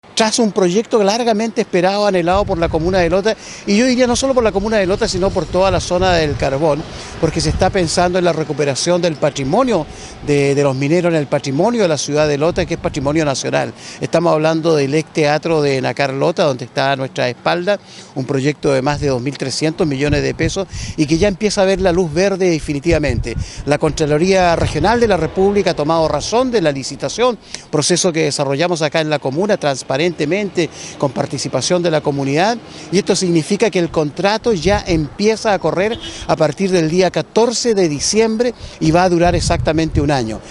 Tras un proyecto largamente esperado, anhelado por la comuna de Lota, y yo diría no solo por la comuna de Lota, sino por toda la zona del carbón, porque se está pensando en la recuperación del patrimonio de los mineros, en el patrimonio de la ciudad de Lota, que es patrimonio nacional. Estamos hablando del ex teatro de Nacar Lota, donde está a nuestra espalda, un proyecto de más de 2.300 millones de pesos y que ya empieza a ver la luz verde definitivamente. La Contraloría Regional de la República ha tomado razón de la licitación, proceso que desarrollamos acá en la comuna, transparentemente, con participación de la comunidad, y esto significa que el contrato ya empieza a correr a partir del día 14 de diciembre y va a durar exactamente un año.